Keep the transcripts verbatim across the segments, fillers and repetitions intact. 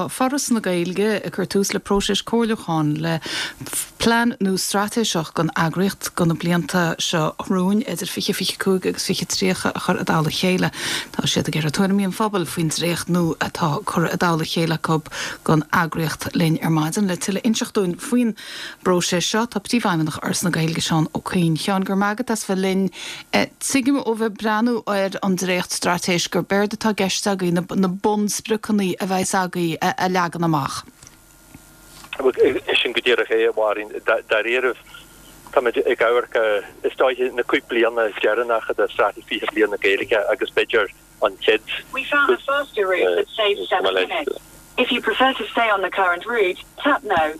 Tá forras na gailge a chuir tús le próisis cóirleáin le plan nó stratéiseach gan agriocht gan na blianta seo rún idir fiche fiche cúg agus fiche tríocha a chur a dála chéile. Tá siad a gur a tuairimíon fphobal faoin tríocht nó atá chur a dála chéile cob gan agriocht linn ar maidin le tuile inseachtún faoin próisis seo tá tíomhhaimnach ars na gailge seán ó chuoin cheann gur magad as bheit linn sigim ó bheith breanú ar an dréocht stratéis gur beirde tá geiste agaí na bonsbrucannaí a bheith agaí a leagan amach. Is sin godéireach é bhhain dar éirih táid ag áhar is táid na cúig blianana is gearannach a strategy blianana Gaeilge agus beidir an kids. We found a faster route that saves seven minutes. If you prefer to stay on the current route, tap no.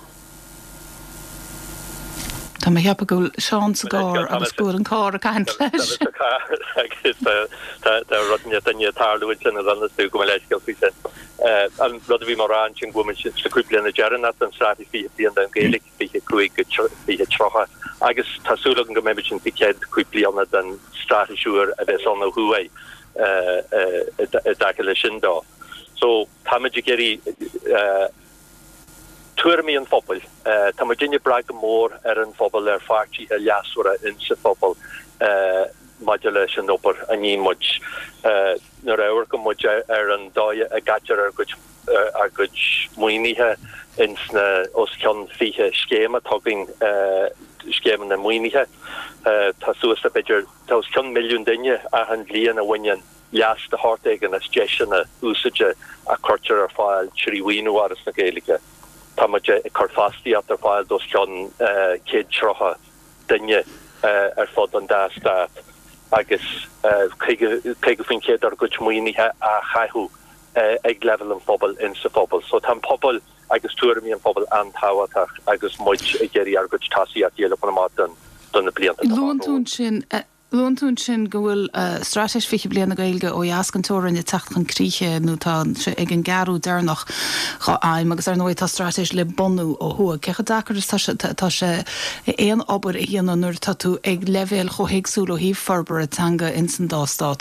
Tá mé heap go seán sa gár agus búr an cá a caiint leis. Tá rudne daine tarlúid sin an anú go leis go fi an rud bhí mar an sin gomin sin sa cúpla na dearannat an strategy fi blian an Gaeilge fi cúig fi trocha agus tásúla go mé sin picéad cúplianna den strategiúr a bheits an huai da lei sin dá. So táid géirí tuairmí an fphobal, Tá mar dinne braga mór ar an fphobal ar fartí a leasúra in sa fphobal maidir leis an opair a ní muid nar áhar go muid ar an dáide a gaidir ar goid ar goid muoinithe ins na os ceann fiche scéma tugging scéman na muoinithe tá suas a beidir tá os ceann milliún duine a an bblion a bhain leas de hartaigh as deisina úsaide a chuirtear ar fáil tríhuiinú aras na Gaeilge. Táid i chu fastí at ar fáil dos ceann céad trocha duine ar fod an dá stát agus cé go fin céad ar goid muoinithe a chaithú ag level an fphobal in sa fphobal. So tá pobal agus tuairimí an fphobal antáhaach agus muid i ggéirí ar goid tasí a dhéile pan má don na blianta. Lúntún sin Lúntún sin go bhfuil stratéis fiche bliana Gaeilge ó jaascantóir in techt an críe nó tá ag an garú dénach cha aim agus ar nóid tá stratéis le bonú ó thua. Cecha dachar tá sé éon obair a dhéanana nuair tá tú ag levéil cho héagsúil ó híh farbar atanga in san dástát.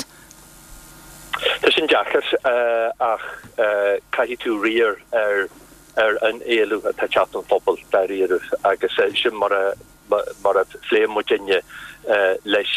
Tá sin deachar ach caithí tú riar ar ar an éalú a tá chat an fphobal dar riarh agus sin mar a mar a phléim muinne leis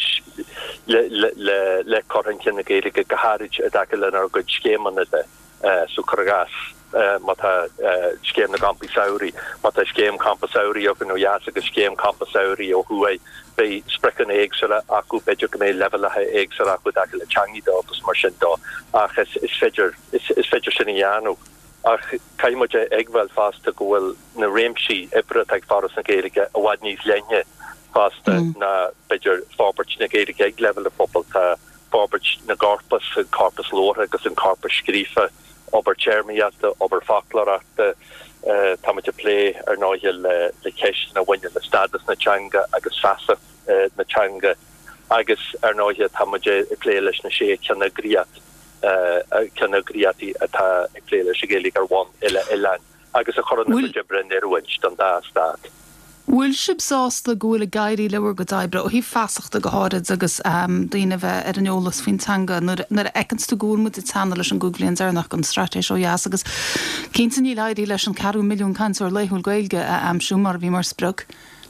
le le le corran cin na Gaeilge goharid a dagal an ar go scéman de so chugas mata scéim na campasauri mata scéim campasauri og no jas agus scéim campasauri ó huai bei sprechen éagsara acu beidir go mé level a éagsara acu dagal a changi dá agus mar sin dá ach is is feidir is is feidir sin ianú ach caiimiide agfuil fásta gohfuil na réimsí ibre ag faras na Gaeilge a bhaid níos lenne fásta na beidir fábert na Gaeilge ag level a fphobal tá fábert na garpas an carpas lóra agus an carpas scrífa ober chermiata ober faklarata táid plé ar náil le le ceis na bhaine le stadas na teanga agus fasa na teanga agus ar náil táid plé leis na sé ceanna griat ceanna griatí atá ag plé leis Gaeilge ar bhain ile ilein agus a choran na brenn arhaint don dá stát. Bhfuil sibsásta gohfuil a gaiirí leabhar go daibre ó hí feasachta go háid agus daoine bheith ar an eolas fintanga nar ecansta gúil mu tanna leis an Googlíonn dearnach an stratéis ó jaas agus cinnta ní leirí leis an ceathrú milliún canúir leithúil Gaeilge a amsú mar bhí mar sprug.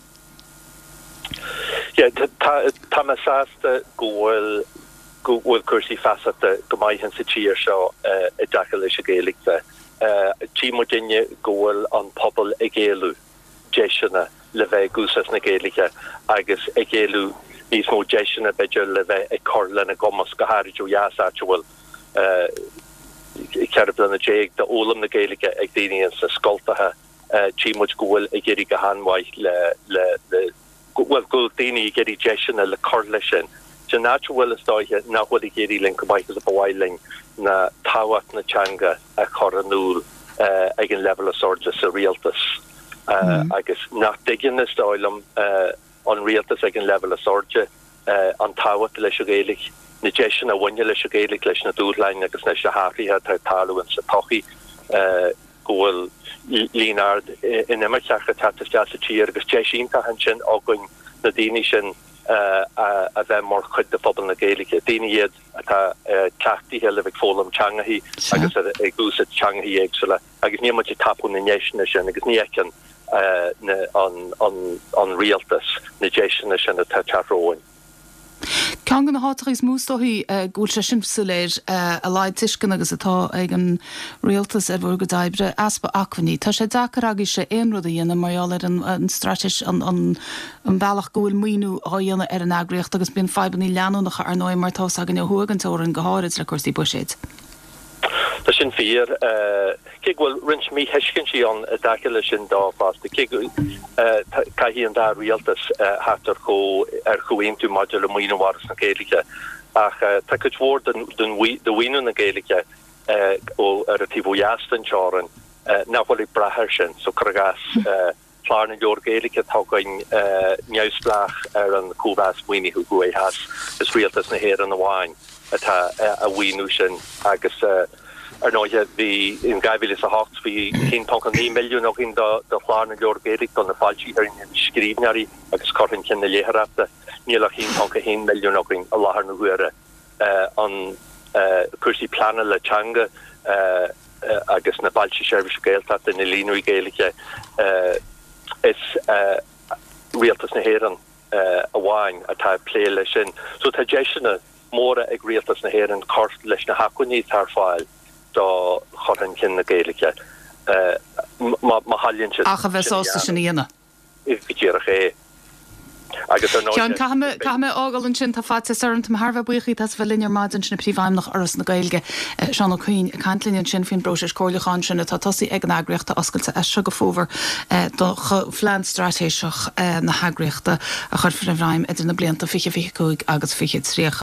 Tá me sásta gohfuil gohfuil cuasaí feasachta go maithann sa tíir seo i dtaca leis a Gaeilge. Tí mo dinne gohfuil an pobal ag éalú deisina le bheith gúsas na Gaeilge agus ag éalú níos mó deisina beidir le bheith ag corla na gomas go háiridú jaasachúil ceir blana déag de ólam na Gaeilge ag daoine sa scoltathe tí muid gohfuil ag géirí go hanmhaith le le bhfuil go daoine ag géirí deisina le corla sin. Tá náhfuil is dáithe nachhfuil ag géirí len go maiid a bhhailling na táhacht na teanga a choranúil ag an level a sorte sa rialtas. Uh, mm. agus nach digin is dáilm uh, an rialtas ag an level a sorge uh, an táhat leis a Gaeilge na deisina a bhaine leis a Gaeilge leis na dúrlein agus leis a háthíthe tar talúin sa tochi uh, gohfuil líonard in immerteach a tatas deas a tír agus deisínta han sin ágain na daoine sin a bheith mar chud de fphobal na Gaeilge. Daoine iad atá ceachtaí heile bheith fólam teangaí agus ag dús teangaí éagsúla agus ní muid tapú na néisina sin agus ní ecin an rialtas na déisina sin atá tearóin. Cean gan na hátaigh mústóí gúil se sin suléir a leid tuiscin agus atá ag an rialtas ar bhór go daibre aspa achhaní. Tá sé dachar agus sé éon rud a dhéanana marall ar an strateis an bhealach gúil muoinú á dhéanana ar an agriocht agus bíon febanní leanúnacha ar nóid mar tá agan thugantóir an goháid le cuasaí buisiid. Tá sin fír cé bhfuil rins mí heiscin sí an daile sin dáfásta caihí an dá rialtas hátar cho ar chuhéimú maidir le muoinehharas na Gaeilge ach tá go bhór do bhaoinú na Gaeilge ó ar a tíbhheastan teáran nahfuil brethir sin so chugas plána leor Gaeilge tágain neamhsplach ar an cúbhas muoinú go é has is rialtas na héir an bháin atá a bhaoinú sin agus ar nóide bhí in gaibhil is a hácht bhí cén pancan ní milliún ó chin do chlána leor Gaeilge don na fáiltí ar in scríbnearí agus corrin cin na léharapta níl a chin panca cén milliún ó chin a láthair na huire an cuasaí plana le teanga agus na fáiltí seirbhís Gaeltacht in na líonúí Gaeilge is rialtas na héireann a bháin atá plé lei sin. So tá déisina móra ag rialtas na héireann cort leis na hacuní tar fáil do choran cin na Gaeilge má hallionn sin. Ach a bheith sásta sin íana. I ddíireach é. Cean caime ágal an sin tá fáte sarint Harbh buchaí tas bheith linear maidin sin na príomhhaim nach oras na Gaeilge seán chuoin cantlíonn sin fin broses cóirleáin sin tá tosaí ag an agriochta oscailta eiste go fómhar do phlean stratéiseach na hagriochta a chur fir bhraim idir na blianta fiche fiche cúig agus fiche tríoch